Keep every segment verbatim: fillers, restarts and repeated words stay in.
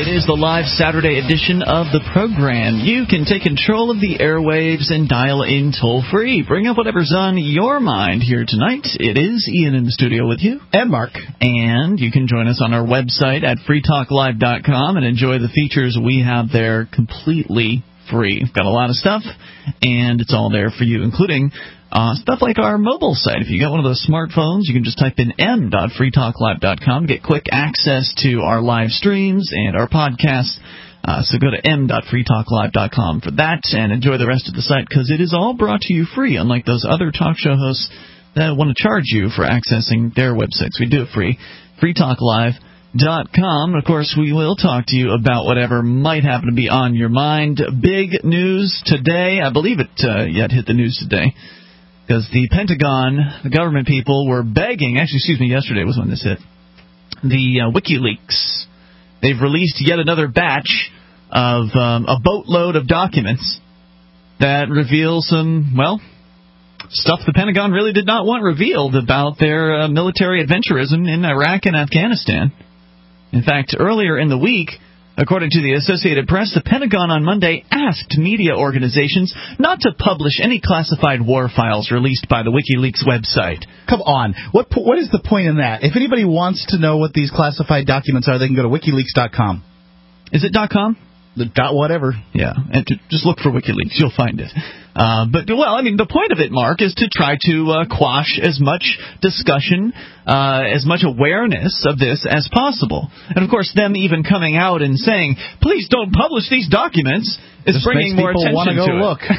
It is the live Saturday edition of the program. You can take control of the airwaves and dial in toll-free. Bring up whatever's on your mind here tonight. It is Ian in the studio with you. And Mark. And you can join us on our website at free talk live dot com and enjoy the features we have there completely free. We've got a lot of stuff, and it's all there for you, including Uh, stuff like our mobile site. If you got one of those smartphones, you can just type in m dot free talk live dot com, get quick access to our live streams and our podcasts. Uh, so go to m dot free talk live dot com for that and enjoy the rest of the site, because it is all brought to you free, unlike those other talk show hosts that want to charge you for accessing their websites. We do it free. free talk live dot com. Of course, we will talk to you about whatever might happen to be on your mind. Big news today. I believe it uh, yet hit the news today. Because the Pentagon, the government people, were begging, actually, excuse me, yesterday was when this hit, the uh, WikiLeaks. They've released yet another batch of um, a boatload of documents that reveal some, well, stuff the Pentagon really did not want revealed about their uh, military adventurism in Iraq and Afghanistan. In fact, earlier in the week, according to the Associated Press, the Pentagon on Monday asked media organizations not to publish any classified war files released by the WikiLeaks website. Come on. What what is the point in that? If anybody wants to know what these classified documents are, they can go to wikileaks dot com. Is it .com? The dot whatever. Yeah, and to, just look for WikiLeaks. You'll find it. Uh, but, well, I mean, the point of it, Mark, is to try to uh, quash as much discussion, uh, as much awareness of this as possible. And, of course, them even coming out and saying, please don't publish these documents, is Just bringing more attention wanna go to it. Look.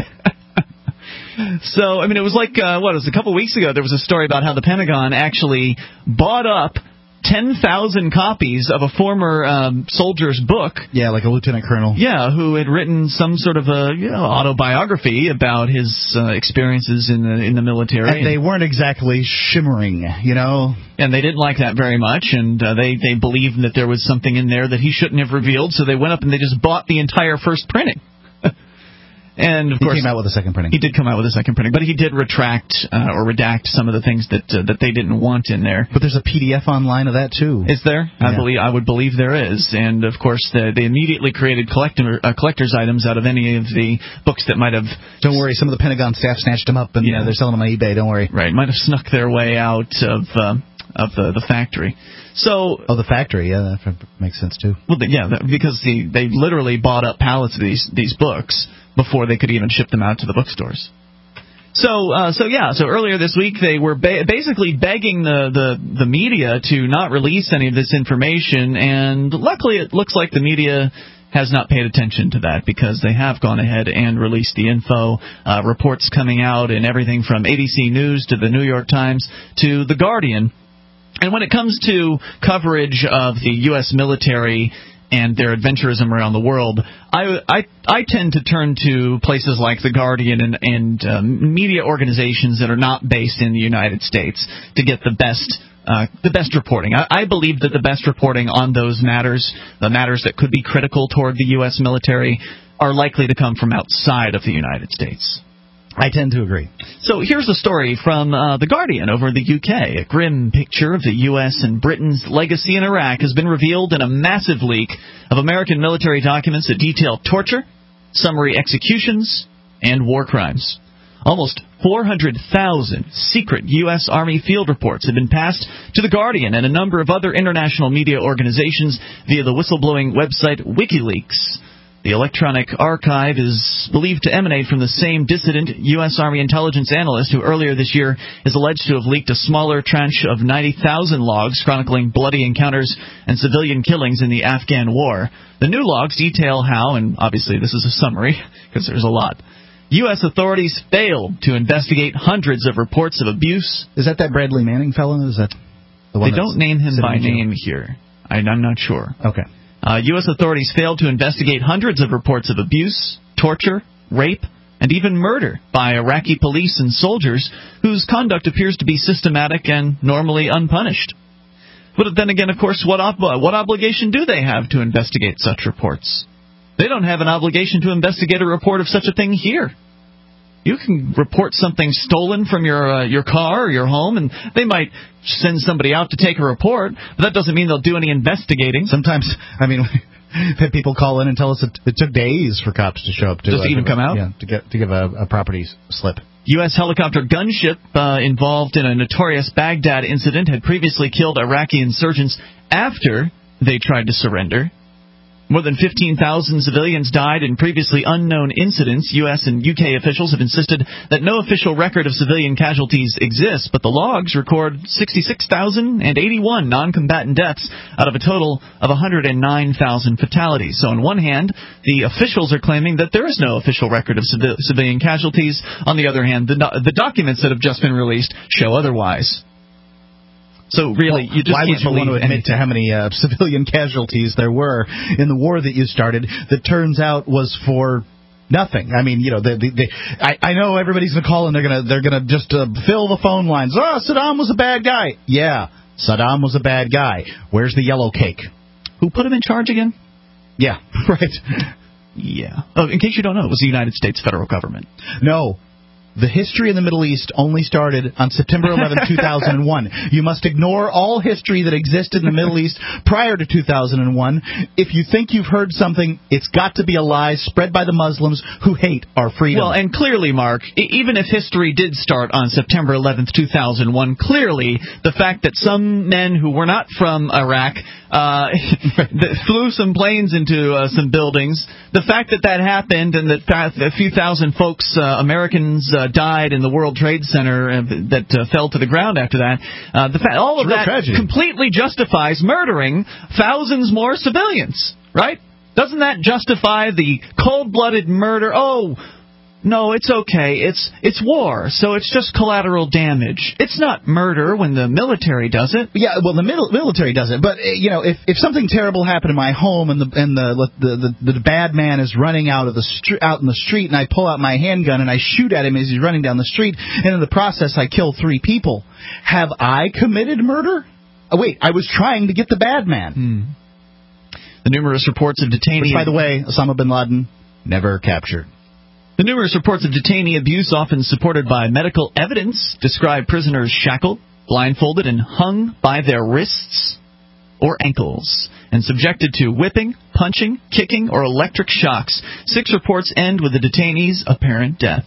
So, I mean, it was like, uh, what, it was a couple weeks ago, there was a story about how the Pentagon actually bought up ten thousand copies of a former um, soldier's book. Yeah, like a lieutenant colonel. Yeah, who had written some sort of a you know, autobiography about his uh, experiences in the in the military. And they weren't exactly shimmering, you know. And they didn't like that very much, and uh, they, they believed that there was something in there that he shouldn't have revealed, so they went up and they just bought the entire first printing. And, of he course, came out with a second printing. He did come out with a second printing, but he did retract uh, or redact some of the things that uh, that they didn't want in there. But there's a P D F online of that too. Is there? Yeah. I believe I would believe there is. And of course, the, they immediately created collector uh, collector's items out of any of the books that might have. Don't worry, some of the Pentagon staff snatched them up and yeah. uh, they're selling them on eBay. Don't worry. Right, might have snuck their way out of uh, of the the factory. So, oh, the factory, yeah, that makes sense too. Well, yeah, that, because the, they literally bought up pallets of these these books before they could even ship them out to the bookstores. So, uh, so yeah, so earlier this week they were ba- basically begging the, the, the media to not release any of this information, and luckily it looks like the media has not paid attention to that, because they have gone ahead and released the info, uh, reports coming out in everything from A B C News to the New York Times to The Guardian. And when it comes to coverage of the U S military and their adventurism around the world, I, I, I tend to turn to places like The Guardian and, and um, media organizations that are not based in the United States to get the best uh, the best reporting. I, I believe that the best reporting on those matters, the matters that could be critical toward the U S military, are likely to come from outside of the United States. I tend to agree. So here's a story from uh, The Guardian over in the U K. A grim picture of the U S and Britain's legacy in Iraq has been revealed in a massive leak of American military documents that detail torture, summary executions, and war crimes. Almost four hundred thousand secret U S Army field reports have been passed to The Guardian and a number of other international media organizations via the whistleblowing website WikiLeaks. The electronic archive is believed to emanate from the same dissident U S Army intelligence analyst who earlier this year is alleged to have leaked a smaller tranche of ninety thousand logs chronicling bloody encounters and civilian killings in the Afghan war. The new logs detail how, and obviously this is a summary because there's a lot, U S authorities failed to investigate hundreds of reports of abuse. Is that that Bradley Manning fellow? Is that the one? They don't name him by name here. I, I'm not sure. Okay. Uh, U S authorities failed to investigate hundreds of reports of abuse, torture, rape, and even murder by Iraqi police and soldiers whose conduct appears to be systematic and normally unpunished. But then again, of course, what, ob- what obligation do they have to investigate such reports? They don't have an obligation to investigate a report of such a thing here. You can report something stolen from your uh, your car or your home, and they might send somebody out to take a report, but that doesn't mean they'll do any investigating. Sometimes, I mean, Had people call in and tell us it, it took days for cops to show up to just uh, even to, come out. Yeah, to get to give a, a property slip. U S helicopter gunship uh, involved in a notorious Baghdad incident had previously killed Iraqi insurgents after they tried to surrender. More than fifteen thousand civilians died in previously unknown incidents. U S and U K officials have insisted that no official record of civilian casualties exists, but the logs record sixty-six thousand eighty-one non-combatant deaths out of a total of one hundred nine thousand fatalities. So on one hand, the officials are claiming that there is no official record of civ- civilian casualties. On the other hand, the, do- the documents that have just been released show otherwise. So really, well, you just why can't would you want to admit anything. to how many uh, civilian casualties there were in the war that you started that turns out was for nothing? I mean, you know, the, the, the, I, I know everybody's gonna call and they're gonna they're gonna just uh, fill the phone lines. Oh, Saddam was a bad guy. Yeah, Saddam was a bad guy. Where's the yellow cake? Who put him in charge again? Yeah, right. Yeah. Oh, in case you don't know, it was the United States federal government. No. The history in the Middle East only started on September eleventh, two thousand one. You must ignore all history that existed in the Middle East prior to two thousand one. If you think you've heard something, it's got to be a lie spread by the Muslims who hate our freedom. Well, and clearly, Mark, even if history did start on September eleventh, two thousand one, clearly the fact that some men who were not from Iraq uh, flew some planes into uh, some buildings, the fact that that happened and that a few thousand folks, uh, Americans, uh, died in the World Trade Center uh, that uh, fell to the ground after that, uh, the fa- all of that tragedy. completely justifies murdering thousands more civilians, right? Doesn't that justify the cold-blooded murder? Oh, no, it's okay. It's it's war, so it's just collateral damage. It's not murder when the military does it. Yeah, well, the mil- military does it. But, uh, you know, if, if something terrible happened in my home and the and the the, the, the bad man is running out of the str- out in the street and I pull out my handgun and I shoot at him as he's running down the street, and in the process I kill three people, have I committed murder? Oh, wait, I was trying to get the bad man. Hmm. The numerous reports of detainee... Which, by the way, Osama bin Laden never captured. The numerous reports of detainee abuse, often supported by medical evidence, describe prisoners shackled, blindfolded, and hung by their wrists or ankles, and subjected to whipping, punching, kicking, or electric shocks. Six reports end with the detainee's apparent death.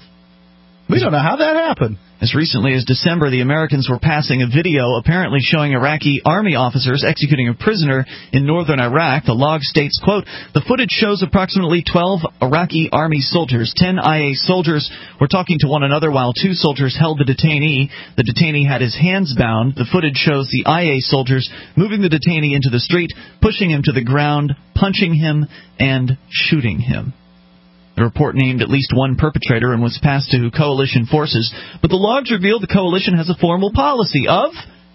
We don't know how that happened. As recently as December, the Americans were passing a video apparently showing Iraqi army officers executing a prisoner in northern Iraq. The log states, quote, the footage shows approximately twelve Iraqi army soldiers. Ten I A soldiers were talking to one another while two soldiers held the detainee. The detainee had his hands bound. The footage shows the I A soldiers moving the detainee into the street, pushing him to the ground, punching him, and shooting him. The report named at least one perpetrator and was passed to coalition forces, but the logs reveal the coalition has a formal policy of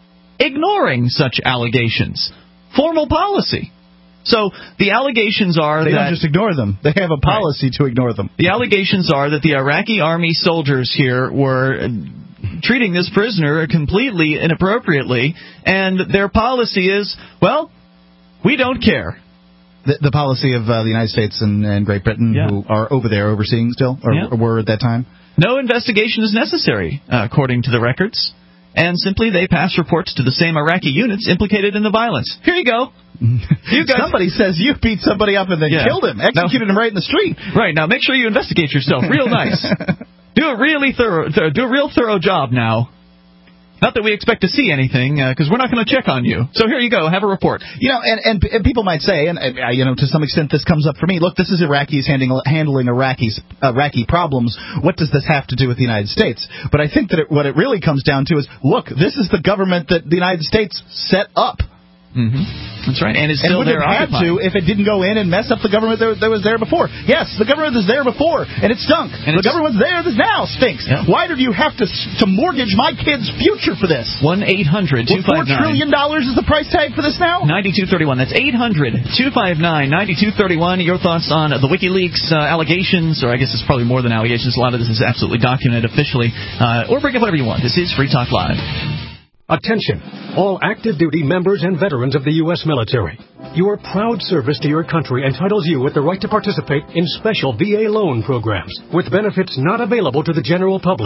ignoring such allegations. Formal policy. So the allegations are they that... They don't just ignore them. They have a policy right. to ignore them. The allegations are that the Iraqi army soldiers here were treating this prisoner completely inappropriately, and their policy is, well, we don't care. The, the policy of uh, the United States and, and Great Britain, yeah. who are over there overseeing still, or, yeah. or were at that time? No investigation is necessary, uh, according to the records. And simply they pass reports to the same Iraqi units implicated in the violence. Here you go. You guys, somebody says you beat somebody up and then yeah. killed him, executed now, him right in the street. Right, now make sure you investigate yourself real nice. Do a really thorough, th- do a real thorough job now. Not that we expect to see anything, because uh, we're not going to check on you. So here you go, have a report. You know, and, and, and people might say, and uh, you know, to some extent this comes up for me, look, this is Iraqis handling, handling Iraqis, Iraqi problems. What does this have to do with the United States? But I think that it, what it really comes down to is, look, this is the government that the United States set up. Mm-hmm. That's right, and it's still and there occupying. And would have had to if it didn't go in and mess up the government that, that was there before. Yes, the government was there before, and it stunk. And the government there that now stinks. Yeah. Why do you have to to mortgage my kid's future for this? one eight hundred two five nine four trillion dollars is the price tag for this now? ninety-two thirty-one. That's eight hundred two five nine ninety-two thirty-one. Your thoughts on the WikiLeaks uh, allegations, or I guess it's probably more than allegations. A lot of this is absolutely documented officially. Uh, or bring up whatever you want. This is Free Talk Live. Attention, all active duty members and veterans of the U S military. Your proud service to your country entitles you with the right to participate in special V A loan programs with benefits not available to the general public.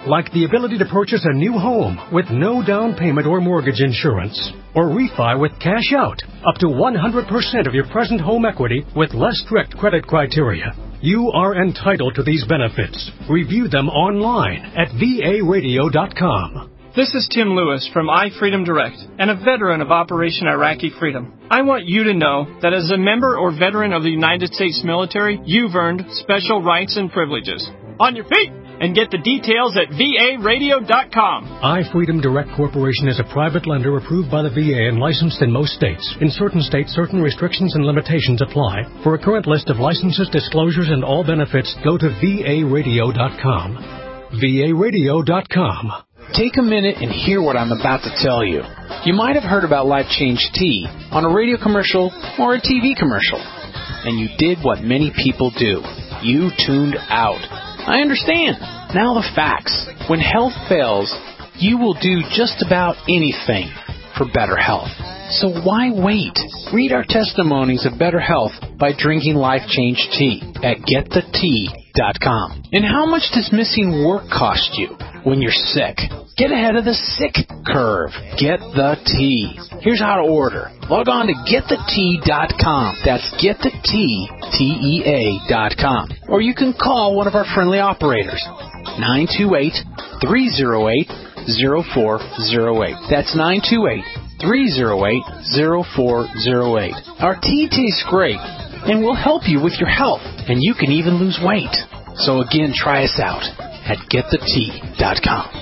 like the ability to purchase a new home with no down payment or mortgage insurance, or refi with cash out, up to one hundred percent of your present home equity with less strict credit criteria. You are entitled to these benefits. Review them online at V A radio dot com. This is Tim Lewis from iFreedom Direct and a veteran of Operation Iraqi Freedom. I want you to know that as a member or veteran of the United States military, you've earned special rights and privileges. On your feet! And get the details at V A radio dot com. iFreedom Direct Corporation is a private lender approved by the V A and licensed in most states. In certain states, certain restrictions and limitations apply. For a current list of licenses, disclosures, and all benefits, go to V A radio dot com. V A radio dot com. Take a minute and hear what I'm about to tell you. You might have heard about Life Change Tea on a radio commercial or a T V commercial. And you did what many people do. You tuned out. I understand. Now the facts. When health fails, you will do just about anything for better health. So why wait? Read our testimonies of better health by drinking Life Change Tea at get the tea dot com. And how much does missing work cost you when you're sick? Get ahead of the sick curve. Get the tea. Here's how to order. Log on to get the tea dot com. That's get the tea, T E A dot com. Or you can call one of our friendly operators, nine two eight, three oh eight, oh four oh eight. That's nine two eight, three oh eight, oh four oh eight. Our tea tastes great and will help you with your health, and you can even lose weight. So again, try us out at get the tea dot com.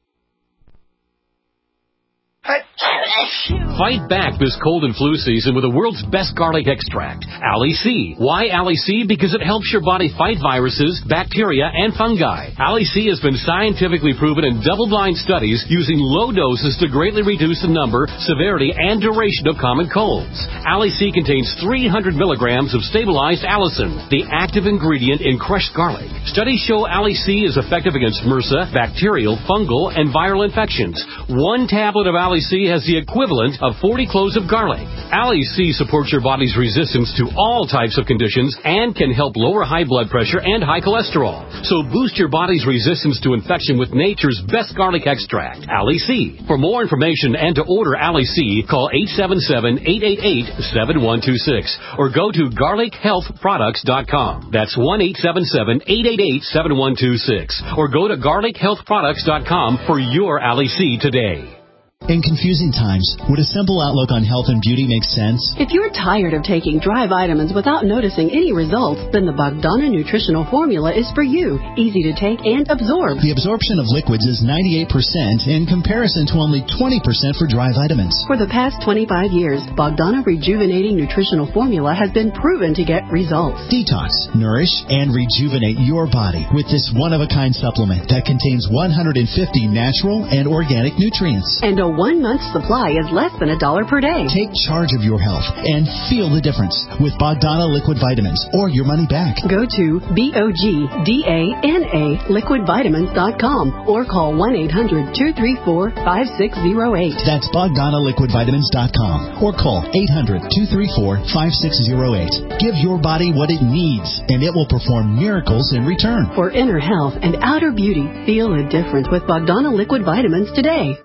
Fight back this cold and flu season with the world's best garlic extract, Ali-C. Why Ali-C? Because it helps your body fight viruses, bacteria, and fungi. Ali-C has been scientifically proven in double-blind studies using low doses to greatly reduce the number, severity, and duration of common colds. Ali-C contains three hundred milligrams of stabilized allicin, the active ingredient in crushed garlic. Studies show Ali-C is effective against MRSA, bacterial, fungal, and viral infections. One tablet of Ali-C has the equivalent of forty cloves of garlic. Ali-C supports your body's resistance to all types of conditions and can help lower high blood pressure and high cholesterol. So boost your body's resistance to infection with nature's best garlic extract, Ali-C. For more information and to order Ali-C, call eight seven seven, eight eight eight, seven one two six or go to garlic health products dot com. That's one eight seven seven, eight eight eight, seven one two six or go to garlic health products dot com for your Ali-C today. In confusing times, would a simple outlook on health and beauty make sense? If you're tired of taking dry vitamins without noticing any results, then the Bogdana Nutritional Formula is for you. Easy to take and absorb. The absorption of liquids is ninety-eight percent in comparison to only twenty percent for dry vitamins. For the past twenty-five years, Bogdana Rejuvenating Nutritional Formula has been proven to get results. Detox, nourish, and rejuvenate your body with this one-of-a-kind supplement that contains one hundred fifty natural and organic nutrients. And a one-month supply is less than a dollar per day. Take charge of your health and feel the difference with Bogdana Liquid Vitamins or your money back. Go to B O G D A N A liquid vitamins dot com or call one eight hundred, two three four, five six zero eight. That's Bogdana Liquid Vitamins dot com or call eight hundred, two three four, five six zero eight. Give your body what it needs and it will perform miracles in return. For inner health and outer beauty, feel a difference with Bogdana Liquid Vitamins today.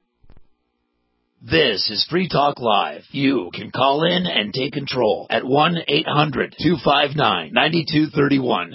This is Free Talk Live. You can call in and take control at one eight hundred, two five nine, nine two three one.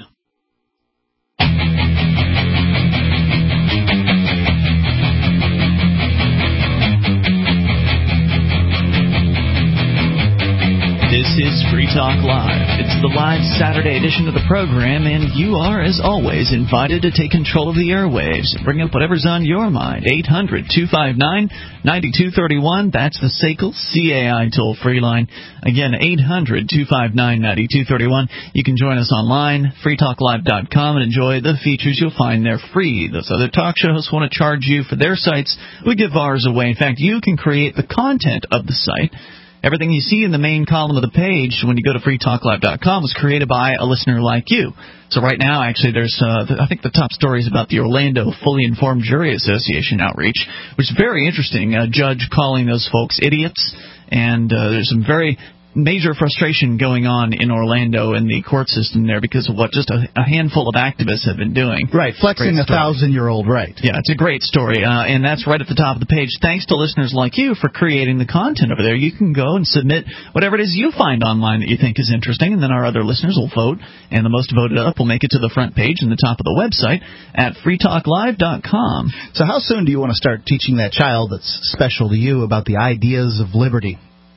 This is Free Talk Live. It's the live Saturday edition of the program, and you are, as always, invited to take control of the airwaves and bring up whatever's on your mind. eight hundred, two five nine, nine two three one. That's the S A C L C A I toll-free line. Again, eight hundred, two five nine, nine two three one. You can join us online, free talk live dot com, and enjoy the features you'll find there free. Those other talk shows want to charge you for their sites. We give ours away. In fact, you can create the content of the site. Everything you see in the main column of the page when you go to free talk live dot com was created by a listener like you. So right now, actually, there's, uh, I think the top story is about the Orlando Fully Informed Jury Association outreach, which is very interesting. A judge calling those folks idiots, and uh, there's some very major frustration going on in Orlando in the court system there because of what just a, a handful of activists have been doing. Right, flexing a thousand-year-old right. Yeah, it's a great story, uh, and that's right at the top of the page. Thanks to listeners like you for creating the content over there. You can go and submit whatever it is you find online that you think is interesting, and then our other listeners will vote, and the most voted up will make it to the front page and the top of the website at free talk live dot com. So how soon do you want to start teaching that child that's special to you about the ideas of liberty?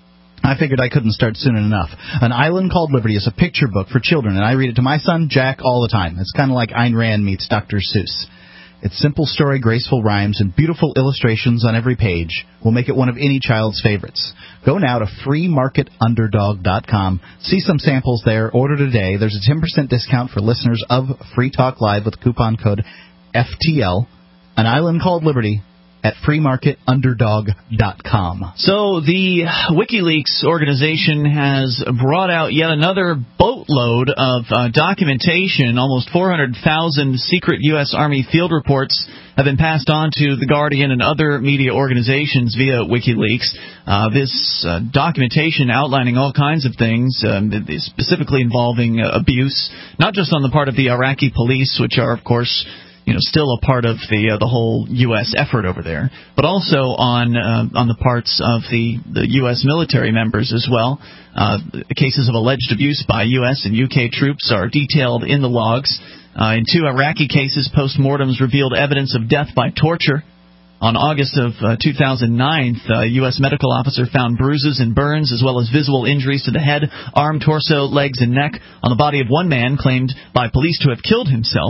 I figured I couldn't start soon enough. An Island Called Liberty is a picture book for children, and I read it to my son, Jack, all the time. It's kind of like Ayn Rand meets Doctor Seuss. Its simple story, graceful rhymes, and beautiful illustrations on every page will make it one of any child's favorites. Go now to free market underdog dot com. See some samples there. Order today. There's a ten percent discount for listeners of Free Talk Live with coupon code F T L. An Island Called Liberty at free market underdog dot com. So the WikiLeaks organization has brought out yet another boatload of uh, documentation. Almost four hundred thousand secret U S. Army field reports have been passed on to The Guardian and other media organizations via WikiLeaks. Uh, this uh, documentation outlining all kinds of things, um, specifically involving uh, abuse, not just on the part of the Iraqi police, which are, of course, you know, still a part of the uh, the whole U S effort over there, but also on uh, on the parts of the, the U S military members as well. Uh, cases of alleged abuse by U S and U K troops are detailed in the logs. Uh, in two Iraqi cases, postmortems revealed evidence of death by torture. On August of uh, two thousand nine, a U S medical officer found bruises and burns as well as visible injuries to the head, arm, torso, legs, and neck on the body of one man claimed by police to have killed himself.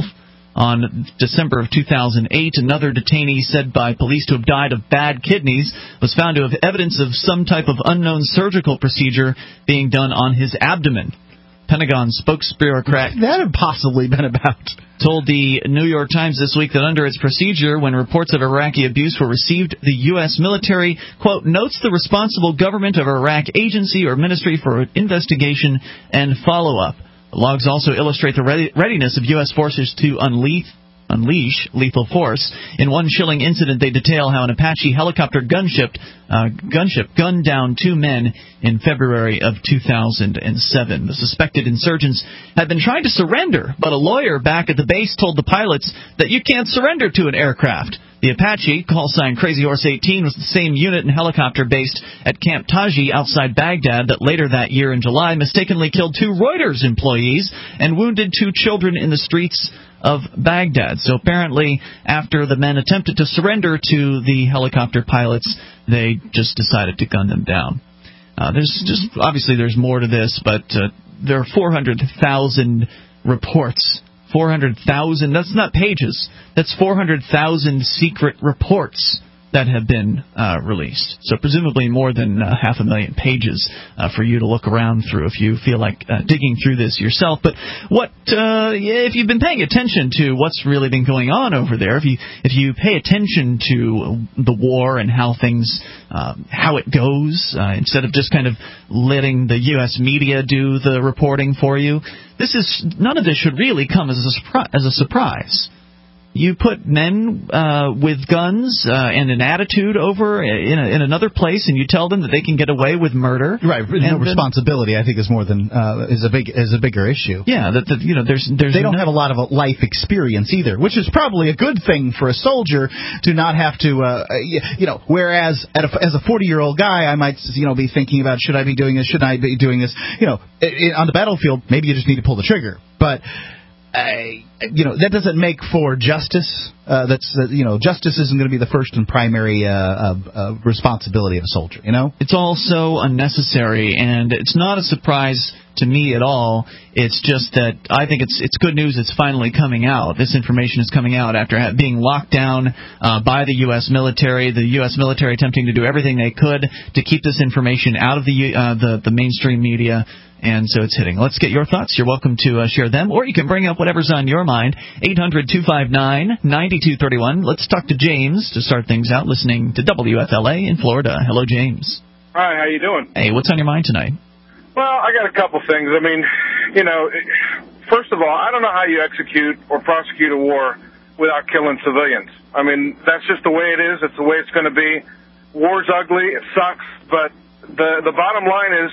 On December of two thousand eight, another detainee said by police to have died of bad kidneys was found to have evidence of some type of unknown surgical procedure being done on his abdomen. Pentagon spokesbureaucrat that had possibly been about told the New York Times this week that under its procedure, when reports of Iraqi abuse were received, the U S military, quote, notes the responsible government of Iraq agency or ministry for investigation and follow-up. The logs also illustrate the ready- readiness of U S forces to unleash, unleash lethal force. In one chilling incident, they detail how an Apache helicopter gunship, uh, gunship gunned down two men in February of two thousand seven. The suspected insurgents had been trying to surrender, but a lawyer back at the base told the pilots that you can't surrender to an aircraft. The Apache, call sign Crazy Horse eighteen, was the same unit and helicopter based at Camp Taji outside Baghdad that later that year in July mistakenly killed two Reuters employees and wounded two children in the streets of Baghdad. So apparently, after the men attempted to surrender to the helicopter pilots, they just decided to gun them down. Uh, there's just obviously there's more to this, but uh, there are four hundred thousand reports. four hundred thousand, that's not pages, that's four hundred thousand secret reports that have been uh, released. So presumably more than uh, half a million pages uh, for you to look around through if you feel like uh, digging through this yourself. But what uh, if you've been paying attention to what's really been going on over there, if you if you pay attention to the war and how things, uh, how it goes, uh, instead of just kind of letting the U S media do the reporting for you, this is none of this should really come as a surpri- as a surprise. You put men uh, with guns uh, and an attitude over in, a, in another place, and you tell them that they can get away with murder. Right, no and responsibility. Then, I think is more than uh, is a big is a bigger issue. Yeah, that, that you know, there's there's they don't no, have a lot of life experience either, which is probably a good thing for a soldier to not have to. Uh, you know, whereas at a, as a forty-year-old guy, I might you know be thinking about should I be doing this, should I be doing this? You know, it, it, on the battlefield, maybe you just need to pull the trigger, but. I, you know, that doesn't make for justice. Uh, that's uh, you know, justice isn't going to be the first and primary uh, uh, uh, responsibility of a soldier. You know, it's also unnecessary, and it's not a surprise to me at all. It's just that I think it's it's good news. It's finally coming out. This information is coming out after being locked down uh, by the U S military. The U S military attempting to do everything they could to keep this information out of the uh, the, the mainstream media. And so it's hitting. Let's get your thoughts. You're welcome to uh, share them, or you can bring up whatever's on your mind. eight hundred two five nine nine two three one. Let's talk to James to start things out, listening to W F L A in Florida. Hello, James. Hi, how you doing? Hey, what's on your mind tonight? Well, I got a couple things. I mean, you know, first of all, I don't know how you execute or prosecute a war without killing civilians. I mean, that's just the way it is. It's the way it's going to be. War's ugly. It sucks. But the the bottom line is,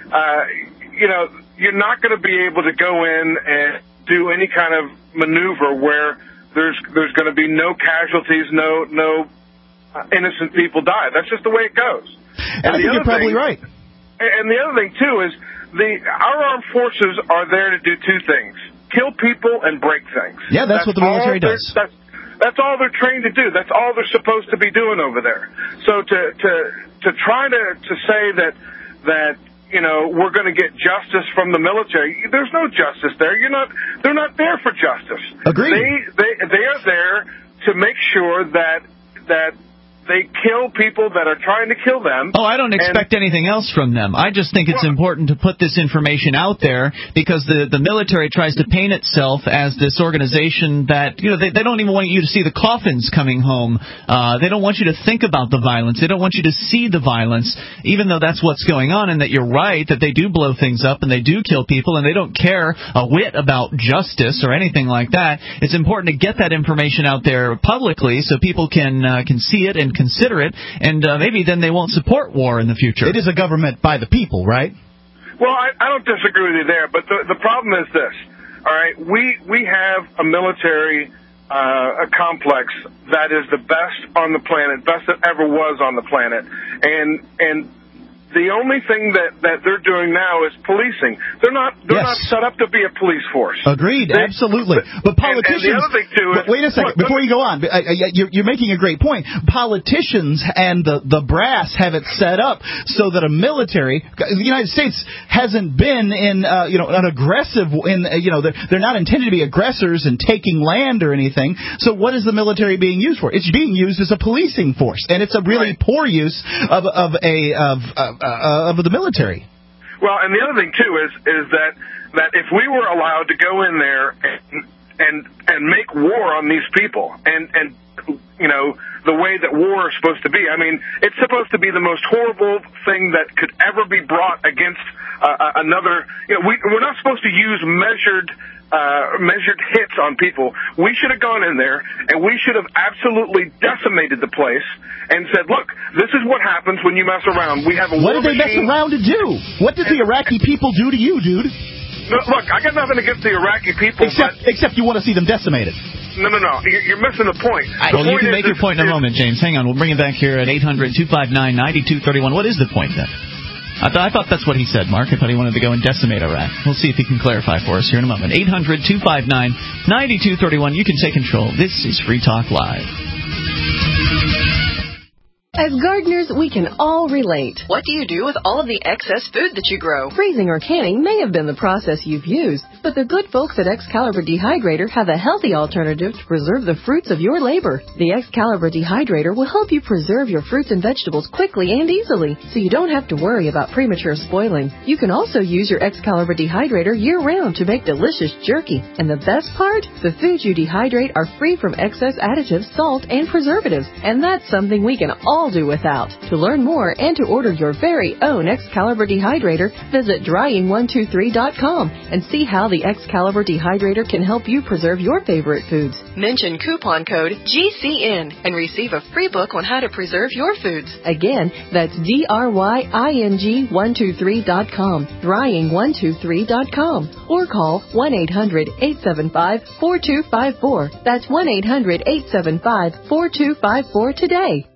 uh, you know, you're not going to be able to go in and do any kind of maneuver where there's there's going to be no casualties, no no uh, innocent people die. That's just the way it goes. And I think you're probably thing, right. And the other thing too is the our armed forces are there to do two things: kill people and break things. Yeah, that's, that's what the military does. That's, that's all they're trained to do. That's all they're supposed to be doing over there. So to to to try to to say that that you know we're going to get justice from the military, there's no justice there. You're not. They're not there for justice. Agreed. They they they are there to make sure that that. They kill people that are trying to kill them. Oh, I don't expect anything else from them. I just think it's well, important to put this information out there because the, the military tries to paint itself as this organization that, you know, they, they don't even want you to see the coffins coming home. Uh, they don't want you to think about the violence. They don't want you to see the violence, even though that's what's going on, and that you're right, that they do blow things up and they do kill people and they don't care a whit about justice or anything like that. It's important to get that information out there publicly so people can uh, can see it and consider it, and uh, maybe then they won't support war in the future. It is a government by the people, right? Well, I, I don't disagree with you there, but the, the problem is this. All right, we we have a military uh, a complex that is the best on the planet, best that ever was on the planet, and and the only thing that, that they're doing now is policing. They're not they're yes. not set up to be a police force. Agreed, they, absolutely. But politicians. And, and the other thing too is, wait a second, look, before you go on, you're, you're making a great point. Politicians and the the brass have it set up so that a military, the United States hasn't been in uh, you know an aggressive in uh, you know they're, they're not intended to be aggressors and taking land or anything. So what is the military being used for? It's being used as a policing force, and it's a really right. poor use of of a of. of Uh, of the military. Well, and the other thing too is is that that if we were allowed to go in there and and and make war on these people and and you know the way that war is supposed to be, I mean, it's supposed to be the most horrible thing that could ever be brought against uh, another. You know, we we're not supposed to use measured. Uh, measured hits on people. We should have gone in there and we should have absolutely decimated the place and said, look, this is what happens when you mess around. We have a What war did they machine. mess around to do? What did the Iraqi people do to you, dude? No, look, I got nothing against the Iraqi people. Except, but except you want to see them decimated. No, no, no. You're missing the point. The well, point you can make is, your point in a moment, James. Hang on. We'll bring it back here at eight hundred two five nine nine two three one. What is the point then? I, th- I thought that's what he said, Mark. I thought he wanted to go and decimate Iraq. We'll see if he can clarify for us here in a moment. eight hundred two five nine nine two three one. You can take control. This is Free Talk Live. As gardeners, we can all relate. What do you do with all of the excess food that you grow? Freezing or canning may have been the process you've used, but the good folks at Excalibur Dehydrator have a healthy alternative to preserve the fruits of your labor. The Excalibur Dehydrator will help you preserve your fruits and vegetables quickly and easily, so you don't have to worry about premature spoiling. You can also use your Excalibur Dehydrator year-round to make delicious jerky. And the best part? The foods you dehydrate are free from excess additives, salt, and preservatives. And that's something we can all do without. To learn more and to order your very own Excalibur Dehydrator, visit drying one two three dot com and see how the Excalibur Dehydrator can help you preserve your favorite foods. Mention coupon code G C N and receive a free book on how to preserve your foods. Again, that's D R Y I N G one two three dot com, drying one two three dot com, or call one eight hundred eight seven five four two five four. That's one eight hundred eight seven five four two five four today.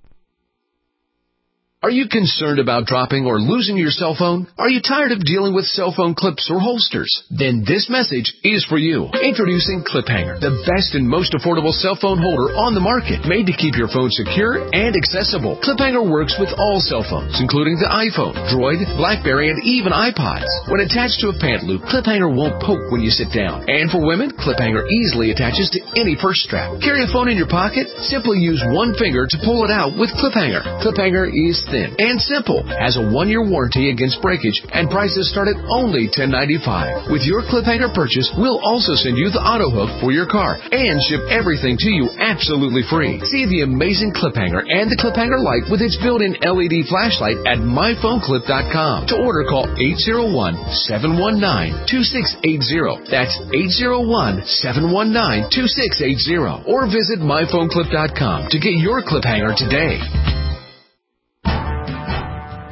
Are you concerned about dropping or losing your cell phone? Are you tired of dealing with cell phone clips or holsters? Then this message is for you. Introducing ClipHanger, the best and most affordable cell phone holder on the market, made to keep your phone secure and accessible. ClipHanger works with all cell phones, including the iPhone, Droid, BlackBerry, and even iPods. When attached to a pant loop, ClipHanger won't poke when you sit down. And for women, ClipHanger easily attaches to any purse strap. Carry a phone in your pocket? Simply use one finger to pull it out with ClipHanger. ClipHanger is thin and simple, has a one-year warranty against breakage, and prices start at only ten ninety-five. With your ClipHanger purchase, we'll also send you the auto hook for your car and ship everything to you absolutely free. See the amazing ClipHanger and the ClipHanger Lite with its built-in L E D flashlight at my phone clip dot com. To order, call eight zero one, seven one nine, two six eight zero. That's eight zero one, seven one nine, two six eight zero. Or visit my phone clip dot com to get your ClipHanger today.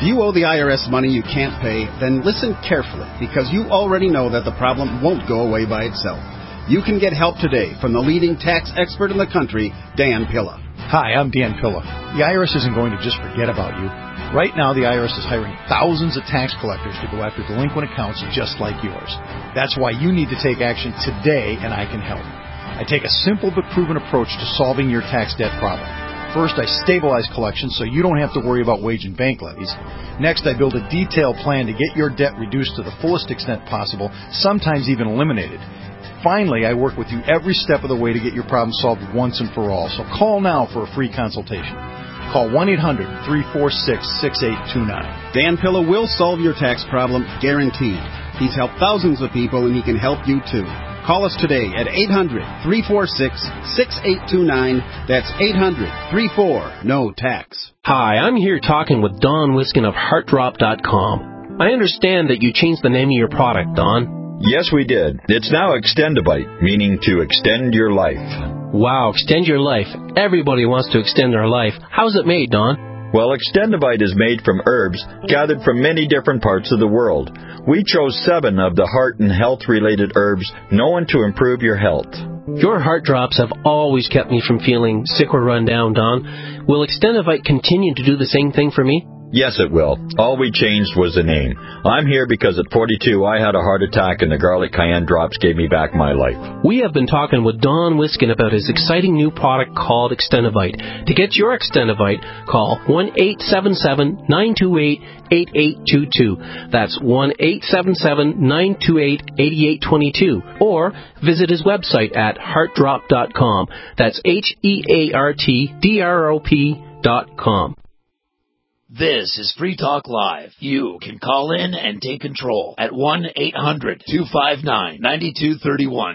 If you owe the I R S money you can't pay, then listen carefully, because you already know that the problem won't go away by itself. You can get help today from the leading tax expert in the country, Dan Pilla. Hi, I'm Dan Pilla. The I R S isn't going to just forget about you. Right now, the I R S is hiring thousands of tax collectors to go after delinquent accounts just like yours. That's why you need to take action today, and I can help. I take a simple but proven approach to solving your tax debt problem. First, I stabilize collections so you don't have to worry about wage and bank levies. Next, I build a detailed plan to get your debt reduced to the fullest extent possible, sometimes even eliminated. Finally, I work with you every step of the way to get your problem solved once and for all. So call now for a free consultation. Call one eight hundred, three four six, six eight two nine. Dan Pilla will solve your tax problem, guaranteed. He's helped thousands of people, and he can help you too. Call us today at eight hundred, three four six, six eight two nine. That's eight hundred, three four, N O T A X. Hi, I'm here talking with Don Wiskin of heart drop dot com. I understand that you changed the name of your product, Don. Yes, we did. It's now Extendivite, meaning to extend your life. Wow, extend your life. Everybody wants to extend their life. How's it made, Don? Well, Extendivite is made from herbs gathered from many different parts of the world. We chose seven of the heart and health-related herbs known to improve your health. Your heart drops have always kept me from feeling sick or run down, Don. Will Extendivite continue to do the same thing for me? Yes, it will. All we changed was the name. I'm here because at forty-two I had a heart attack and the garlic cayenne drops gave me back my life. We have been talking with Don Wiskin about his exciting new product called Extendivite. To get your Extendivite, call one eight seven seven, nine two eight, eight eight two two. That's one eight seven seven, nine two eight, eight eight two two. Or visit his website at heart drop dot com. That's H E A R T D R O P dot com. This is Free Talk Live. You can call in and take control at one eight hundred, two five nine, nine two three one.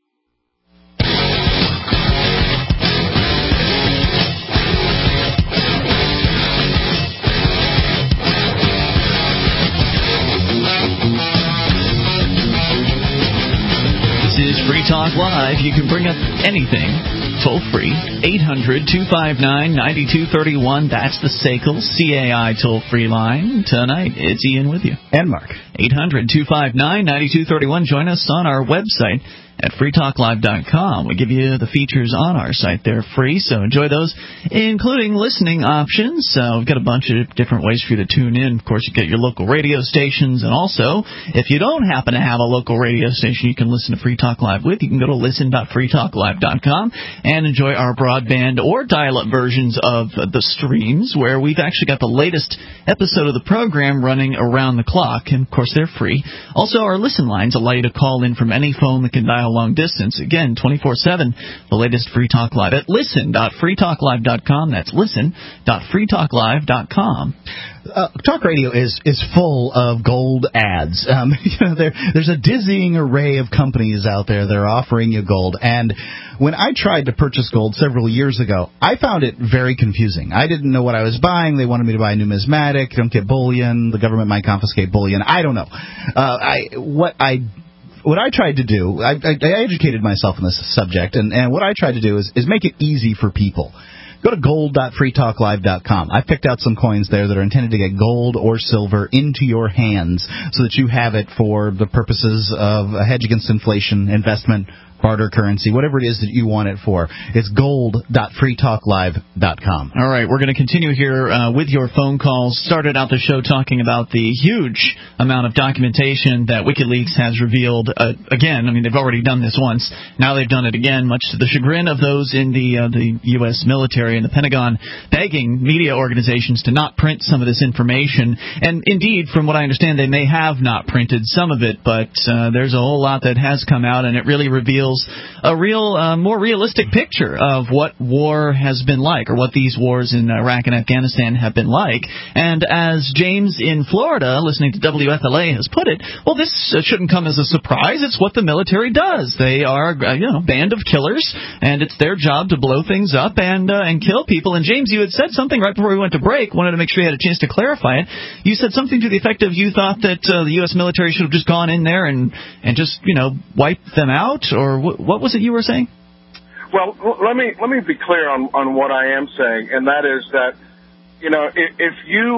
This is Free Talk Live. You can bring up anything toll free. eight hundred, two five nine, nine two three one. That's the S A C L C A I toll free line. Tonight, it's Ian with you. And Mark. eight hundred, two five nine, nine two three one. Join us on our website at free talk live dot com. We give you the features on our site. They're free, so enjoy those, including listening options. So we've got a bunch of different ways for you to tune in. Of course, you get your local radio stations, and also, if you don't happen to have a local radio station you can listen to Free Talk Live with, you can go to listen dot free talk live dot com and enjoy our broadband or dial-up versions of the streams, where we've actually got the latest episode of the program running around the clock, and of course they're free. Also, our listen lines allow you to call in from any phone that can dial long distance. Again, twenty-four seven, the latest Free Talk Live at listen dot free talk live dot com. That's listen dot free talk live dot com. Uh, talk radio is is full of gold ads. Um, you know, there there's a dizzying array of companies out there that are offering you gold. And when I tried to purchase gold several years ago, I found it very confusing. I didn't know what I was buying. They wanted me to buy numismatic. Don't get bullion. The government might confiscate bullion. I don't know. Uh, I what I What I tried to do, I, I, I educated myself on this subject, and, and what I tried to do is, is make it easy for people. Go to gold dot free talk live dot com. I've picked out some coins there that are intended to get gold or silver into your hands so that you have it for the purposes of a hedge against inflation, investment, barter currency, whatever it is that you want it for. It's gold dot free talk live dot com. All right, we're going to continue here uh, with your phone calls. Started out the show talking about the huge amount of documentation that WikiLeaks has revealed. Uh, again, I mean, they've already done this once. Now they've done it again, much to the chagrin of those in the uh, the U S military and the Pentagon, begging media organizations to not print some of this information. And indeed, from what I understand, they may have not printed some of it, but uh, there's a whole lot that has come out, and it really reveals a real, uh, more realistic picture of what war has been like, or what these wars in Iraq and Afghanistan have been like. And as James in Florida, listening to W F L A, has put it, well, this shouldn't come as a surprise. It's what the military does. They are, uh, you know, a band of killers, and it's their job to blow things up and uh, and kill people. And James, you had said something right before we went to break. Wanted to make sure you had a chance to clarify it. You said something to the effect of you thought that uh, the U S military should have just gone in there and and just, you know, wiped them out, or what, what was it you were saying? Well, let me let me be clear on, on what I am saying, and that is that, you know, if, if you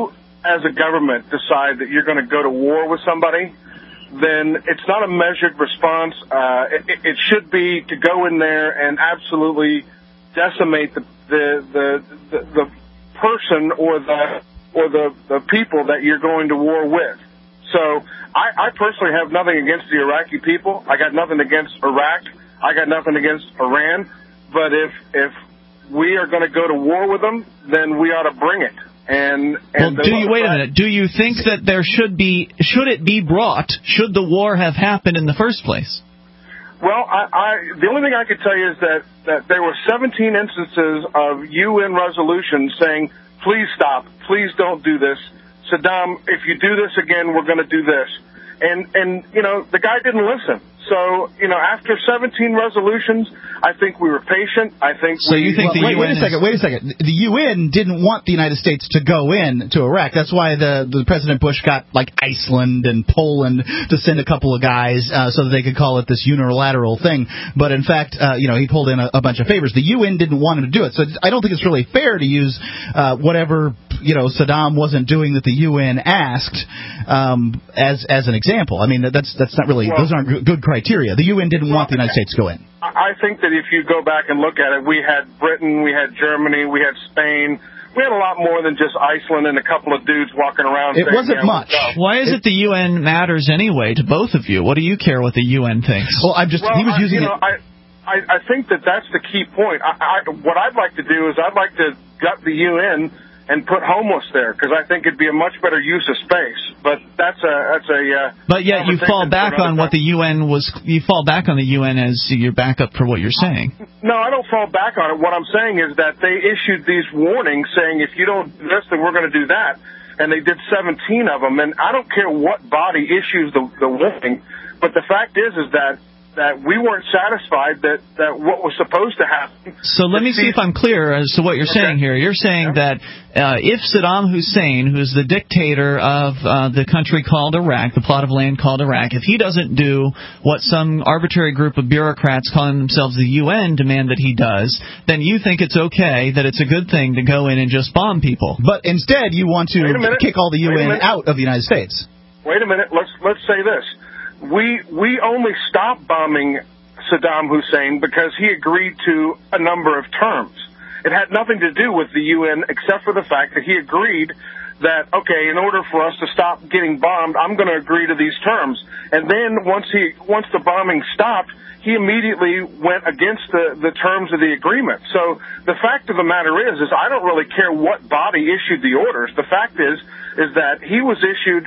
as a government, decide that you're going to go to war with somebody, then it's not a measured response. Uh, it, it should be to go in there and absolutely decimate the the the, the, the person or the or the, the people that you're going to war with. So I, I personally have nothing against the Iraqi people. I got nothing against Iraq. I got nothing against Iran. But if if we are going to go to war with them, then we ought to bring it. And, and well, do you wait a minute? Do you think that there should be should it be brought? Should the war have happened in the first place? Well, I, I the only thing I could tell you is that that there were seventeen instances of U N resolutions saying, "Please stop, please don't do this, Saddam. If you do this again, we're going to do this." And and you know the guy didn't listen. So, you know, after seventeen resolutions, I think we were patient. I think so we... you think well, the wait, wait a second, wait a second. The U N didn't want the United States to go in to Iraq. That's why the, the President Bush got, like, Iceland and Poland to send a couple of guys uh, so that they could call it this unilateral thing. But, in fact, uh, you know, he pulled in a, a bunch of favors. The U N didn't want him to do it. So I don't think it's really fair to use uh, whatever, you know, Saddam wasn't doing that the U N asked um, as as an example. I mean, that's that's not really... Well, those aren't good criteria. The U N didn't want the United States to go in. I think that if you go back and look at it, we had Britain, we had Germany, we had Spain. We had a lot more than just Iceland and a couple of dudes walking around. It saying, wasn't yeah, much. Why is it, it the U N matters anyway to both of you? What do you care what the U N thinks? Well, I'm just well, he was I, using you know, it. I, I, I think that that's the key point. I, I, what I'd like to do is I'd like to gut the U N and put homeless there, because I think it'd be a much better use of space. But that's a that's a. Uh, but yet you fall back on what the U N was. You fall back on the U N as your backup for what you're saying. No, I don't fall back on it. What I'm saying is that they issued these warnings saying if you don't do this, then we're going to do that, and they did seventeen of them. And I don't care what body issues the the warning, but the fact is is that. that we weren't satisfied that, that what was supposed to happen. So let me see if I'm clear as to what you're okay. saying here. You're saying yeah. that uh, if Saddam Hussein, who's the dictator of uh, the country called Iraq, the plot of land called Iraq, if he doesn't do what some arbitrary group of bureaucrats calling themselves the U N demand that he does, then you think it's okay, that it's a good thing to go in and just bomb people. But instead you want to kick all the U N out of the United States. Wait a minute. Let's let's say this. We we only stopped bombing Saddam Hussein because he agreed to a number of terms. It had nothing to do with the U N except for the fact that he agreed that, okay, in order for us to stop getting bombed, I'm going to agree to these terms. And then once he once the bombing stopped, he immediately went against the, the terms of the agreement. So the fact of the matter is, is I don't really care what body issued the orders. The fact is, is that he was issued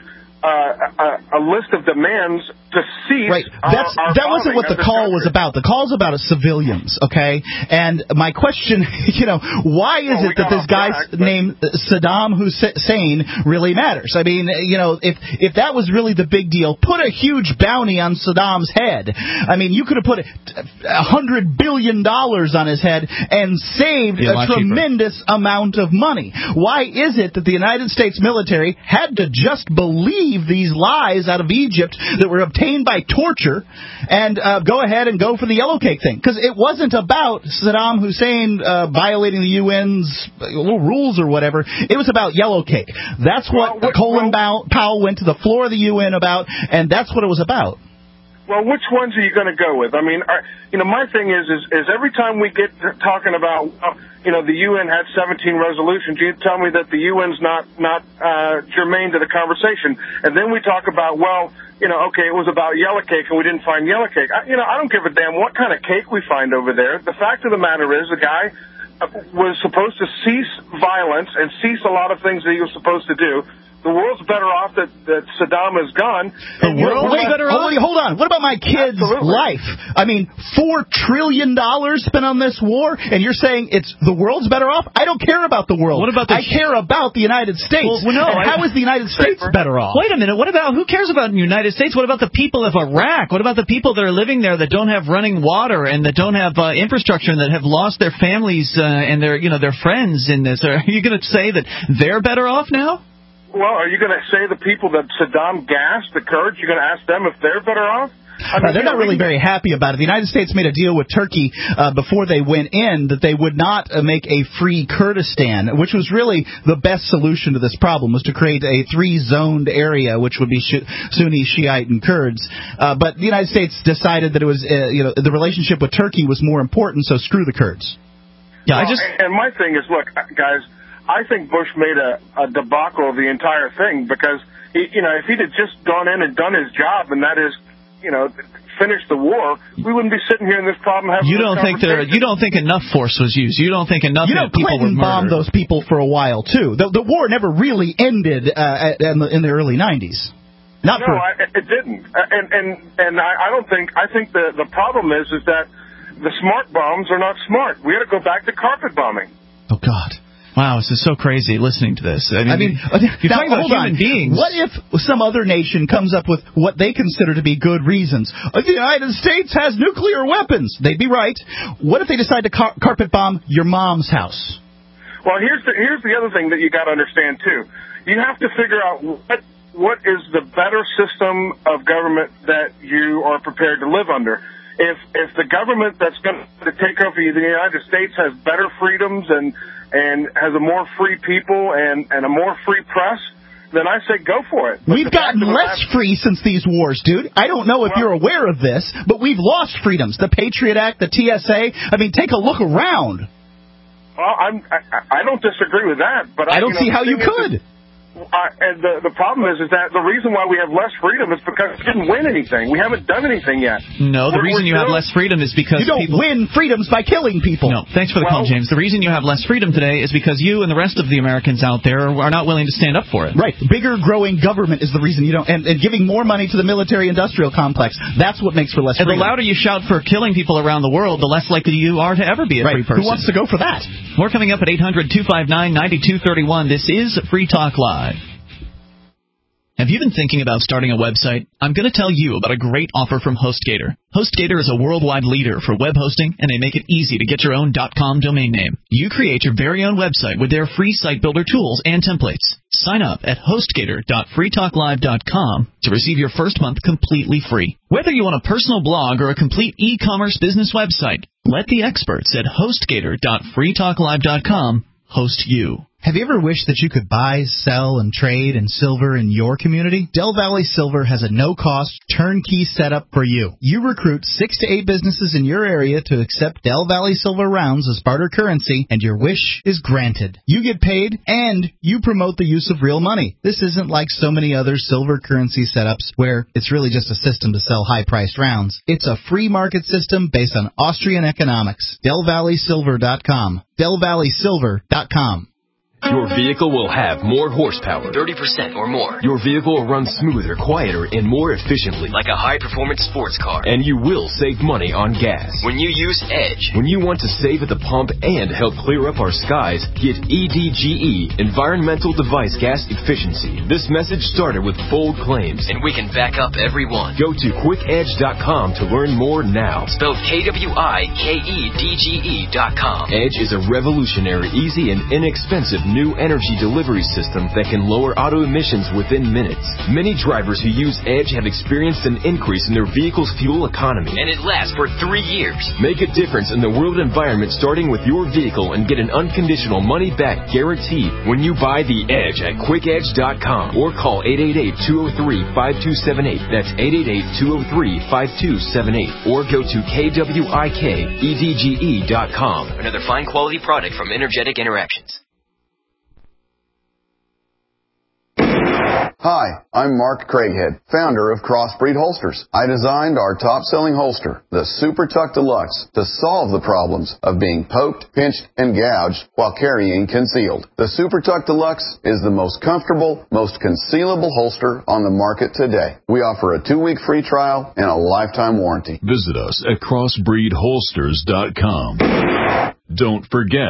Uh, a, a list of demands to cease. Right. That's, our, our that wasn't what the call was about. The call's about civilians, okay? And my question, you know, why is well, it that this guy track, named Saddam Hussein really matters? I mean, you know, if if that was really the big deal, put a huge bounty on Saddam's head. I mean, you could have put a hundred billion dollars on his head and saved a, a tremendous cheaper. amount of money. Why is it that the United States military had to just believe these lies out of Egypt that were obtained by torture and uh, go ahead and go for the yellow cake thing? Because it wasn't about Saddam Hussein uh, violating the U N's little rules or whatever. It was about yellow cake. That's what, well, what Colin well, Powell went to the floor of the U N about, and that's what it was about. Well, which ones are you going to go with? I mean, are, you know, my thing is, is, is every time we get talking about, uh, you know, the U N had seventeen resolutions, you tell me that the U N's not, not, uh, germane to the conversation. And then we talk about, well, you know, okay, it was about yellow cake and we didn't find yellow cake. I, you know, I don't give a damn what kind of cake we find over there. The fact of the matter is the guy was supposed to cease violence and cease a lot of things that he was supposed to do. The world's better off that, that Saddam is gone. The world's better off? Hold on. What about my kid's Absolutely. life? I mean, four trillion dollars spent on this war, and you're saying it's the world's better off? I don't care about the world. What about the I care about the United States. Well, no, and I, how is the United States better off? Wait a minute. What about, who cares about the United States? What about the people of Iraq? What about the people that are living there that don't have running water and that don't have uh, infrastructure and that have lost their families uh, and their, you know, their friends in this? Are you going to say that they're better off now? Well, are you going to say the people that Saddam gassed, the Kurds, you're going to ask them if they're better off? I mean, uh, they're not really very happy about it. The United States made a deal with Turkey uh, before they went in that they would not uh, make a free Kurdistan, which was really the best solution to this problem, was to create a three-zoned area, which would be Sh- Sunni, Shiite, and Kurds. Uh, but the United States decided that it was, uh, you know, the relationship with Turkey was more important, so screw the Kurds. Yeah, well, I just. And my thing is, look, guys, I think Bush made a, a debacle of the entire thing because, he, you know, if he'd have just gone in and done his job, and that is, you know, finish the war, we wouldn't be sitting here in this problem having you this don't think there you don't think enough force was used. You don't think enough you know, people Clinton were murdered. bombed those people for a while too. The, the war never really ended uh, in, the, in the early nineties. Not no, for I, it didn't. And and and I, I don't think. I think the the problem is is that the smart bombs are not smart. We got to go back to carpet bombing. Oh God. Wow, this is so crazy listening to this. I mean, I mean you're now, talking about hold human on. beings. What if some other nation comes up with what they consider to be good reasons? The United States has nuclear weapons. They'd be right. What if they decide to car- carpet bomb your mom's house? Well, here's the here's the other thing that you got to understand too. You have to figure out what what is the better system of government that you are prepared to live under. If if the government that's going to take over the United States has better freedoms and and has a more free people and, and a more free press, then I say go for it. But we've gotten less have... free since these wars, dude. I don't know if well, you're aware of this, but we've lost freedoms. The Patriot Act, the T S A. I mean, take a look around. Well, I'm, I, I don't disagree with that, but I don't I, you know, see how you could. Is, Uh, and the the problem is, is that the reason why we have less freedom is because we didn't win anything. We haven't done anything yet. No, the we're, reason we're you still, have less freedom is because you don't people... win freedoms by killing people. No, thanks for the well, call, James. The reason you have less freedom today is because you and the rest of the Americans out there are not willing to stand up for it. Right. Bigger, growing government is the reason you don't... And, and giving more money to the military-industrial complex. That's what makes for less freedom. And the louder you shout for killing people around the world, the less likely you are to ever be a right. free person. Who wants to go for that? More coming up at eight hundred two five nine nine two three one. This is Free Talk Live. Have you been thinking about starting a website? I'm going to tell you about a great offer from HostGator. HostGator is a worldwide leader for web hosting, and they make it easy to get your own .com domain name. You create your very own website with their free site builder tools and templates. Sign up at hostgator dot free talk live dot com to receive your first month completely free. Whether you want a personal blog or a complete e-commerce business website, let the experts at hostgator dot free talk live dot com host you. Have you ever wished that you could buy, sell, and trade in silver in your community? Del Valley Silver has a no-cost, turnkey setup for you. You recruit six to eight businesses in your area to accept Del Valley Silver rounds as barter currency, and your wish is granted. You get paid, and you promote the use of real money. This isn't like so many other silver currency setups where it's really just a system to sell high-priced rounds. It's a free market system based on Austrian economics. Del Valley Silver dot com. Del Valley Silver dot com. Your vehicle will have more horsepower. thirty percent or more. Your vehicle will run smoother, quieter, and more efficiently. Like a high-performance sports car. And you will save money on gas. When you use Edge. When you want to save at the pump and help clear up our skies, get E D G E, Environmental Device Gas Efficiency. This message started with bold claims. And we can back up every one. Go to quick edge dot com to learn more now. Spelled K W I K E D G E dot com. Edge is a revolutionary, easy, and inexpensive new energy delivery system that can lower auto emissions within minutes. Many drivers who use Edge have experienced an increase in their vehicle's fuel economy. And it lasts for three years. Make a difference in the world environment starting with your vehicle and get an unconditional money-back guarantee when you buy the Edge at quick edge dot com or call eight eight eight, two oh three, five two seven eight. That's eight eight eight, two oh three, five two seven eight. Or go to K W I K E D G E dot com. Another fine quality product from Energetic Interactions. Hi, I'm Mark Craighead, founder of Crossbreed Holsters. I designed our top-selling holster, the Super Tuck Deluxe, to solve the problems of being poked, pinched, and gouged while carrying concealed. The Super Tuck Deluxe is the most comfortable, most concealable holster on the market today. We offer a two-week free trial and a lifetime warranty. Visit us at crossbreed holsters dot com. Don't forget,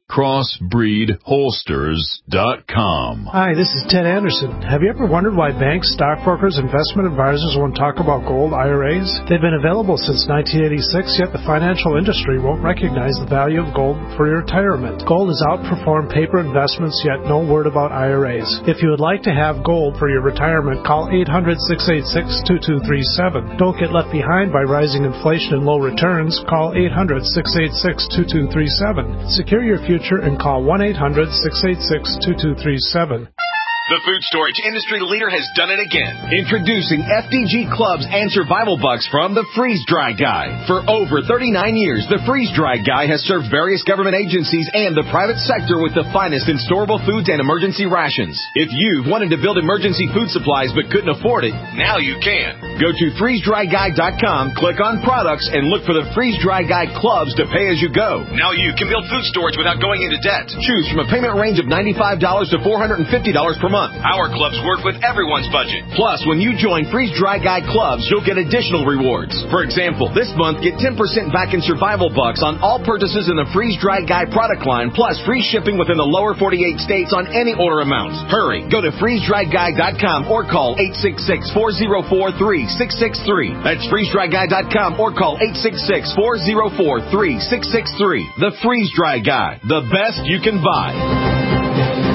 crossbreed holsters dot com. Hi, this is Ted Anderson. Have you ever wondered why banks, stockbrokers, investment advisors won't talk about gold I R As? They've been available since nineteen eighty-six, yet the financial industry won't recognize the value of gold for your retirement. Gold has outperformed paper investments, yet no word about I R As. If you would like to have gold for your retirement, call eight hundred, six eight six, two two three seven. Don't get left behind by rising inflation and low returns. Call eight hundred, six eight six, two two three seven. Secure your future and call one eight hundred, six eight six, two two three seven. The food storage industry leader has done it again. Introducing F D G Clubs and Survival Bucks from the Freeze Dry Guy. For over thirty-nine years, the Freeze Dry Guy has served various government agencies and the private sector with the finest in storable foods and emergency rations. If you've wanted to build emergency food supplies but couldn't afford it, now you can. Go to freeze dry guy dot com, click on products, and look for the Freeze Dry Guy Clubs to pay as you go. Now you can build food storage without going into debt. Choose from a payment range of ninety-five dollars to four hundred fifty dollars per month. Our clubs work with everyone's budget. Plus, when you join Freeze Dry Guy Clubs, you'll get additional rewards. For example, this month, get ten percent back in Survival Bucks on all purchases in the Freeze Dry Guy product line, plus free shipping within the lower forty-eight states on any order amount. Hurry, go to freeze dry guy dot com or call eight six six, four zero four, three six six three. That's freeze dry guy dot com or call eight six six, four zero four, three six six three. The Freeze Dry Guy, the best you can buy.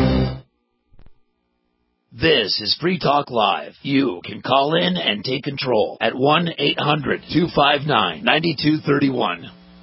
This is Free Talk Live. You can call in and take control at one eight hundred, two five nine, nine two three one.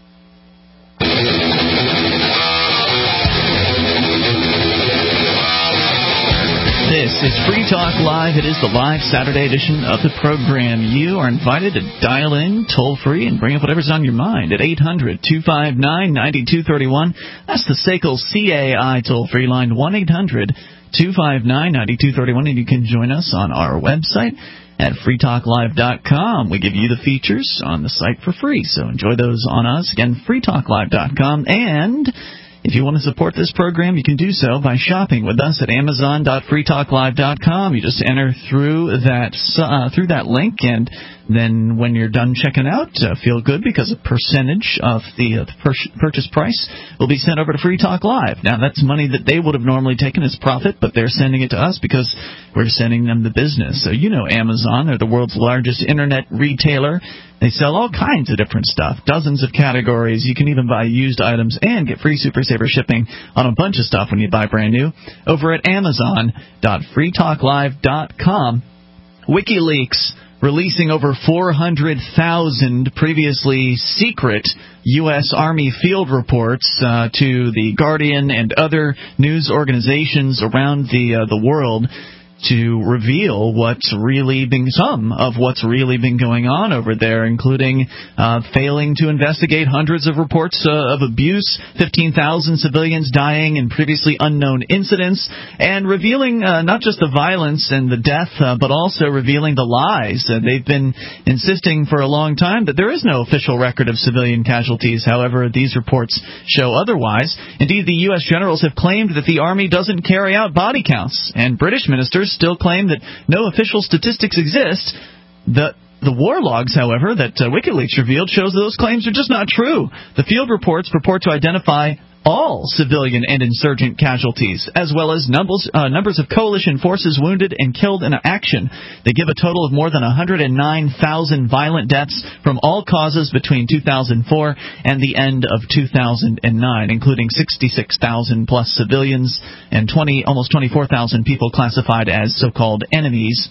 This is Free Talk Live. It is the live Saturday edition of the program. You are invited to dial in toll-free and bring up whatever's on your mind at eight hundred, two five nine, nine two three one. That's the S A C L C A I toll-free line, one eight hundred, two five nine, nine two three one, and you can join us on our website at free talk live dot com. We give you the features on the site for free, so enjoy those on us. Again, free talk live dot com. And if you want to support this program, you can do so by shopping with us at amazon dot free talk live dot com. You just enter through that uh, through that link, and then when you're done checking out, uh, feel good because a percentage of the, uh, the pur- purchase price will be sent over to Free Talk Live. Now, that's money that they would have normally taken as profit, but they're sending it to us because we're sending them the business. So you know Amazon. They're the world's largest internet retailer. They sell all kinds of different stuff, dozens of categories. You can even buy used items and get free Super Saver shipping on a bunch of stuff when you buy brand new over at amazon dot free talk live dot com. WikiLeaks releasing over four hundred thousand previously secret U S. Army field reports uh, to the Guardian and other news organizations around the uh, the world to reveal what's really been some of what's really been going on over there, including uh, failing to investigate hundreds of reports uh, of abuse, fifteen thousand civilians dying in previously unknown incidents, and revealing uh, not just the violence and the death, uh, but also revealing the lies. Uh, they've been insisting for a long time that there is no official record of civilian casualties. However, these reports show otherwise. Indeed, the U S generals have claimed that the Army doesn't carry out body counts, and British ministers still claim that no official statistics exist. The the war logs, however, that uh, WikiLeaks revealed shows those claims are just not true. The field reports purport to identify all civilian and insurgent casualties, as well as numbers, uh, numbers of coalition forces wounded and killed in action. They give a total of more than one hundred nine thousand violent deaths from all causes between two thousand four and the end of two thousand nine, including sixty-six thousand plus civilians and twenty, almost twenty-four thousand people classified as so-called enemies,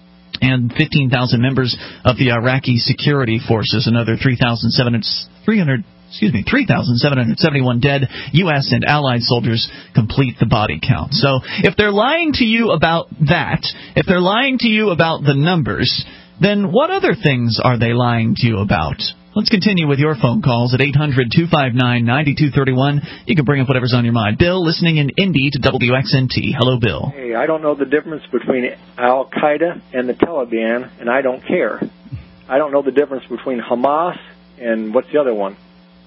and fifteen thousand members of the Iraqi security forces. Another three thousand seven hundred Excuse me, three thousand seven hundred seventy-one dead U S and allied soldiers complete the body count. So if they're lying to you about that, if they're lying to you about the numbers, then what other things are they lying to you about? Let's continue with your phone calls at eight hundred, two five nine, nine two three one. You can bring up whatever's on your mind. Bill, listening in Indy to W X N T. Hello, Bill. Hey, I don't know the difference between Al-Qaeda and the Taliban, and I don't care. I don't know the difference between Hamas and what's the other one?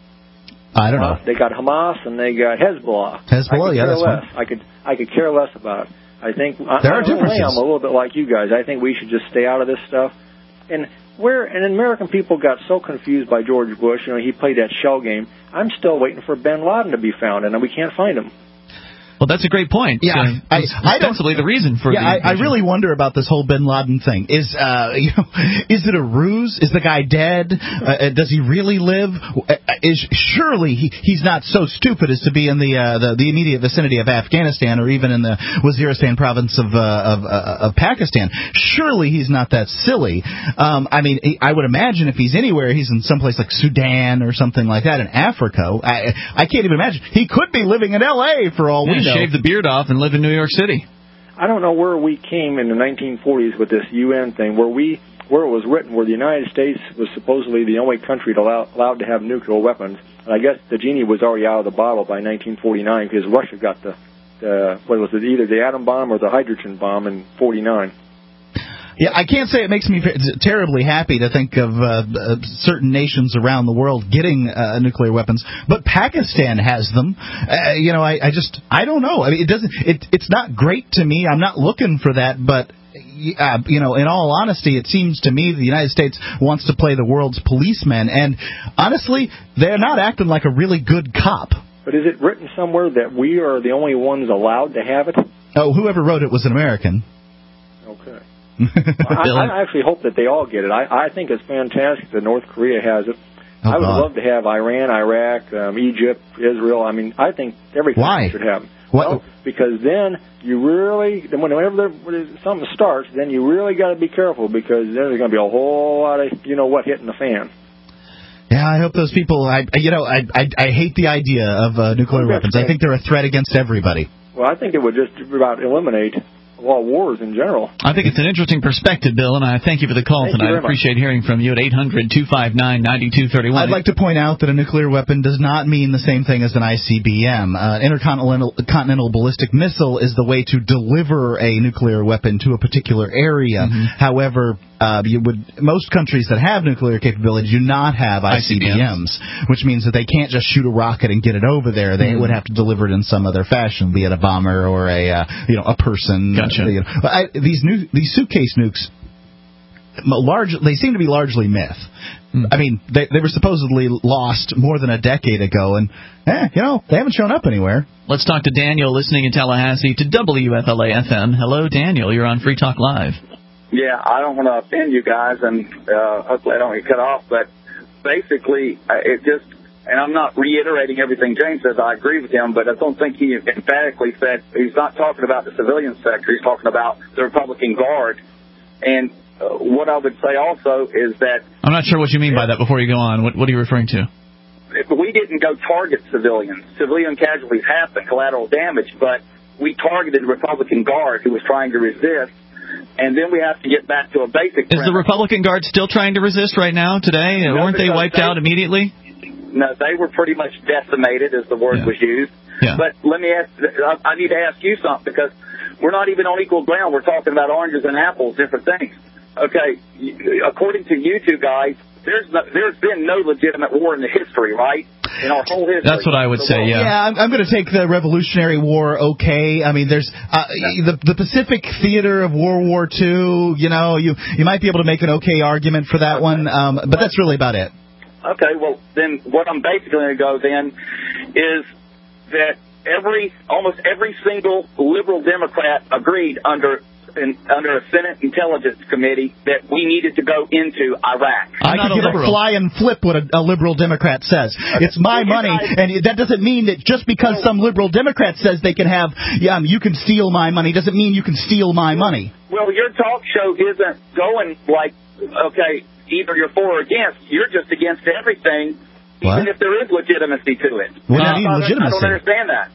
I don't know. Uh, they got Hamas and they got Hezbollah. Hezbollah, yeah, that's less. one. I could I could care less about it. I think there I, are differences. I'm a little bit like you guys. I think we should just stay out of this stuff. And where and American people got so confused by George Bush. You know, he played that shell game. I'm still waiting for Bin Laden to be found, and we can't find him. Well, that's a great point. Yeah, uh, I, I ostensibly the reason for yeah, the I, I really wonder about this whole Bin Laden thing. Is uh, you know, is it a ruse? Is the guy dead? Uh, does he really live? Uh, is surely he, he's not so stupid as to be in the, uh, the the immediate vicinity of Afghanistan or even in the Waziristan province of uh, of, uh, of Pakistan. Surely he's not that silly. Um, I mean, I would imagine if he's anywhere, he's in someplace like Sudan or something like that in Africa. I I can't even imagine. He could be living in L A for all we know. Shave the beard off and live in New York City. I don't know where we came in the nineteen forties with this U N thing, where we where it was written, where the United States was supposedly the only country to allow, allowed to have nuclear weapons. And I guess the genie was already out of the bottle by nineteen forty-nine because Russia got the, the what was it, either the atom bomb or the hydrogen bomb in forty-nine. Yeah, I can't say it makes me terribly happy to think of uh, uh, certain nations around the world getting uh, nuclear weapons, but Pakistan has them. Uh, you know, I, I just, I don't know. I mean, it doesn't, it, it's not great to me. I'm not looking for that, but. Uh, you know, in all honesty, it seems to me the United States wants to play the world's policeman, and honestly, they're not acting like a really good cop. But is it written somewhere that we are the only ones allowed to have it? Oh, whoever wrote it was an American. Okay. Well, I, I actually hope that they all get it. I, I think it's fantastic that North Korea has it. Oh, I would God. love to have Iran, Iraq, um, Egypt, Israel. I mean, I think every country Why? should have it. What? Well, because then you really, then whenever there, when something starts, then you really got to be careful because then there's going to be a whole lot of, you know what, hitting the fan. Yeah, I hope those people. I, you know, I, I, I hate the idea of uh, nuclear weapons. I think they're a threat against everybody. Well, I think it would just about eliminate all wars in general. I think it's an interesting perspective, Bill, and I thank you for the call Thank you tonight. I very much. appreciate hearing from you at eight hundred two five nine nine two three one. I'd like to point out that a nuclear weapon does not mean the same thing as an I C B M. Uh, intercontinental continental ballistic missile is the way to deliver a nuclear weapon to a particular area. Mm-hmm. However, uh, you would most countries that have nuclear capability do not have I C B Ms, which means that they can't just shoot a rocket and get it over there. They Mm-hmm. would have to deliver it in some other fashion, be it a bomber or a uh, you know a person. Gotcha. You know. But I, these new these suitcase nukes. Large, they seem to be largely myth. Mm. I mean, they, they were supposedly lost more than a decade ago, and eh, you know, they haven't shown up anywhere. Let's talk to Daniel, listening in Tallahassee to W F L A F M. Hello, Daniel. You're on Free Talk Live. Yeah, I don't want to offend you guys, and uh, hopefully I don't get cut off, but basically, uh, it just, and I'm not reiterating everything James says, I agree with him, but I don't think he emphatically said, he's not talking about the civilian sector, he's talking about the Republican Guard, and uh, what I would say also is that... I'm not sure what you mean by that before you go on. What, what are you referring to? We didn't go target civilians. Civilian casualties happen, collateral damage, but we targeted the Republican Guard who was trying to resist. And then we have to get back to a basic Is the Republican Guard still trying to resist right now, today? No, Weren't they because wiped they- out immediately? No, they were pretty much decimated, as the word Yeah. was used. Yeah. But let me ask, I need to ask you something, because we're not even on equal ground. We're talking about oranges and apples, different things. Okay, according to you two guys, there's no, there's been no legitimate war in the history, right? In our whole history. That's what I would The say, world. yeah. Yeah, I'm, I'm going to take the Revolutionary War. Okay, I mean, there's uh, the the Pacific Theater of World War Two. You know, you you might be able to make an okay argument for that one, um, but that's really about it. Okay, well, then what I'm basically going to go then is that every, almost every single liberal Democrat agreed under in, under a Senate Intelligence Committee that we needed to go into Iraq. I can give a fly and flip what a, a liberal Democrat says. It's my Well, you money, guys- and that doesn't mean that just because some liberal Democrat says they can have, yeah, um, you can steal my money, doesn't mean you can steal my money. Well, your talk show isn't going like, okay, either you're for or against. You're just against everything, What? even if there is legitimacy to it. What do you I mean, don't- I legitimacy? don't understand that.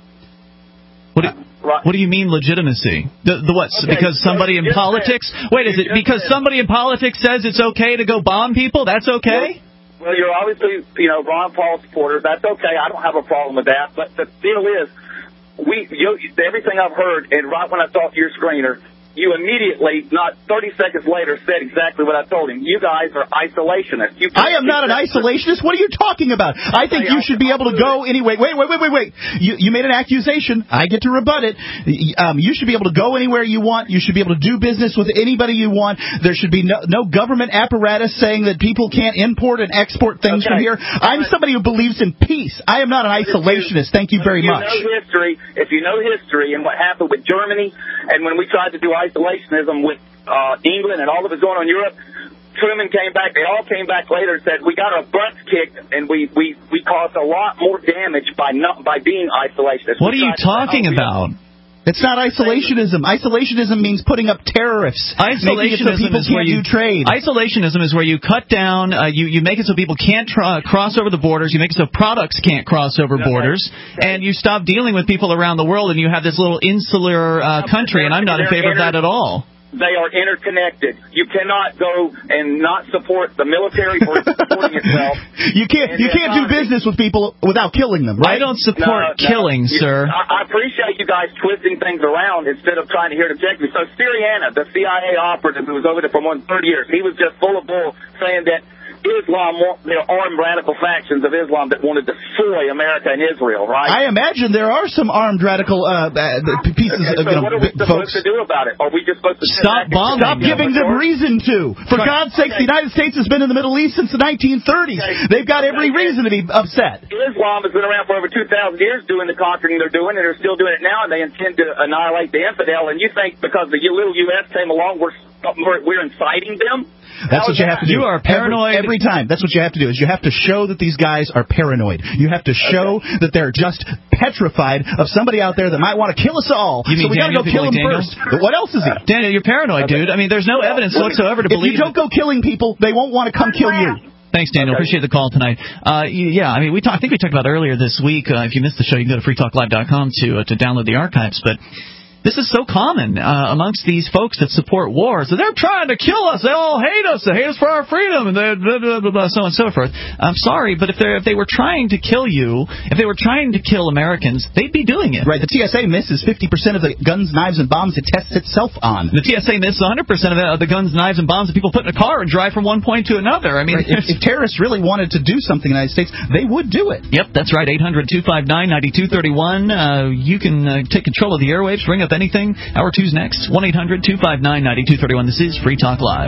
What do, what do you mean legitimacy? The, the what? Okay, because somebody in you just politics? said- Wait, is you it just because said- somebody in politics says it's okay to go bomb people? That's okay? Well, you're obviously, you know, Ron Paul supporter. That's okay. I don't have a problem with that. But the deal is, we, you, everything I've heard, and right when I talked to your screener, you immediately, not thirty seconds later, said exactly what I told him. You guys are isolationists. You I am not an isolationist. What are you talking about? I think you should be able to go anyway. Wait, wait, wait, wait, wait. You, you made an accusation. I get to rebut it. Um, you should be able to go anywhere you want. You should be able to do business with anybody you want. There should be no, no government apparatus saying that people can't import and export things Okay. from here. I'm somebody who believes in peace. I am not an isolationist. Thank you very if you much. Know history, if you know history and what happened with Germany, and when we tried to do isolationism with uh, England and all of it going on in Europe, Truman came back. They all came back later and said, we got our butts kicked, and we, we, we caused a lot more damage by not by being isolationist. What We are you tried to- talking oh, we- about? It's not isolationism. Isolationism means putting up tariffs. Making it so people is where can't you do trade. Isolationism is where you cut down, uh, you you make it so people can't tr- cross over the borders. You make it so products can't cross over Okay. borders, and you stop dealing with people around the world, and you have this little insular uh, country. And I'm not in favor of that at all. They are interconnected. You cannot go and not support the military for supporting itself. You can't. And You the can't do economy. business with people without killing them, right? I don't support No, no. killing, You- sir. I, I appreciate you guys twisting things around instead of trying to hear to check me. So Sirianna, the C I A operative who was over there for more than thirty years, he was just full of bull saying that Islam, there are armed radical factions of Islam that want to destroy America and Israel, right? I imagine there are some armed radical uh, uh, pieces Okay, of so you know, what are we supposed folks. to do about it? Are we just supposed to sit Stop back and- bombing. Stop giving them reason to. For Right. God's sakes, the United States has been in the Middle East since the nineteen thirties. Okay. They've got every Okay. reason to be upset. Islam has been around for over two thousand years doing the conquering they're doing, and they're still doing it now, and they intend to annihilate the infidel. And you think because the little U S came along, we're we're, we're inciting them? That's what you have to do. You are paranoid. Every, every time. That's what you have to do, is you have to show that these guys are paranoid. You have to show okay. that they're just petrified of somebody out there that might want to kill us all. You mean so we got to Daniel, go kill like him Daniel? first. But what else is he? Daniel, you're paranoid, dude. I mean, there's no evidence whatsoever to if believe. If you don't go killing people, they won't want to come kill you. Thanks, Daniel. Okay. Appreciate the call tonight. Uh, yeah, I mean, we talk, I think we talked about earlier this week. Uh, if you missed the show, you can go to free talk live dot com to uh, to download the archives. But this is so common uh, amongst these folks that support war. So they're trying to kill us. They all hate us. They hate us for our freedom, and blah, blah, blah, blah, blah, so on and so forth. I'm sorry, but if they if they were trying to kill you, if they were trying to kill Americans, they'd be doing it. Right. The T S A misses fifty percent of the guns, knives, and bombs it tests itself on. The T S A misses one hundred percent of the, of the guns, knives, and bombs that people put in a car and drive from one point to another. I mean, right. if, if terrorists really wanted to do something in the United States, they would do it. Yep, that's right. eight hundred two five nine nine two three one. Uh, you can uh, take control of the airwaves, bring up anything. Our Two's next. one eight hundred two five nine nine two three one. This is Free Talk Live.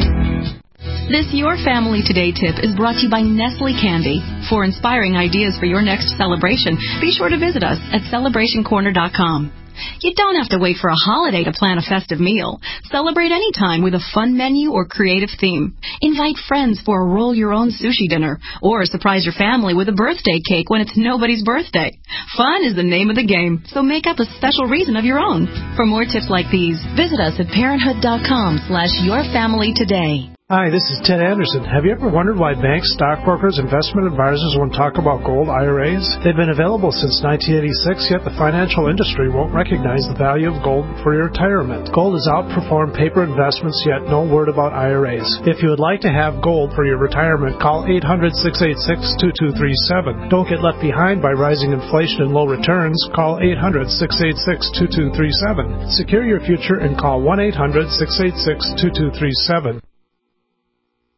This Your Family Today tip is brought to you by Nestle Candy. For inspiring ideas for your next celebration, be sure to visit us at celebration corner dot com. You don't have to wait for a holiday to plan a festive meal. Celebrate anytime with a fun menu or creative theme. Invite friends for a roll-your-own sushi dinner, or surprise your family with a birthday cake when it's nobody's birthday. Fun is the name of the game, so make up a special reason of your own. For more tips like these, visit us at parenthood dot com slash your family today. Hi, this is Ted Anderson. Have you ever wondered why banks, stockbrokers, investment advisors won't talk about gold I R As? They've been available since nineteen eighty-six, yet the financial industry won't recognize the value of gold for your retirement. Gold has outperformed paper investments, yet no word about I R As. If you would like to have gold for your retirement, call eight hundred six eight six two two three seven. Don't get left behind by rising inflation and low returns. Call eight hundred six eight six two two three seven. Secure your future and call one eight hundred six eight six two two three seven.